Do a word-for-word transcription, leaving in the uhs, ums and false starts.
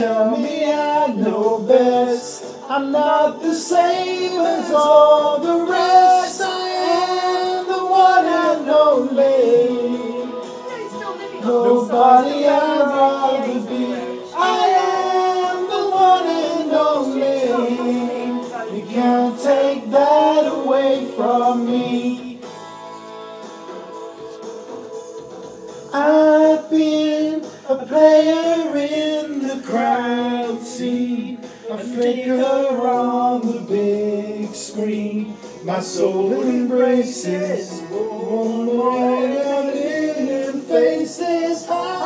Tell me I know best. I'm not the same as all the rest. I am the one and only. Nobody I'd rather be. I am the one and only. You can't take that away from me. I've been a player in the crowd scene, a flicker on the big screen. My soul embraces one more and faces.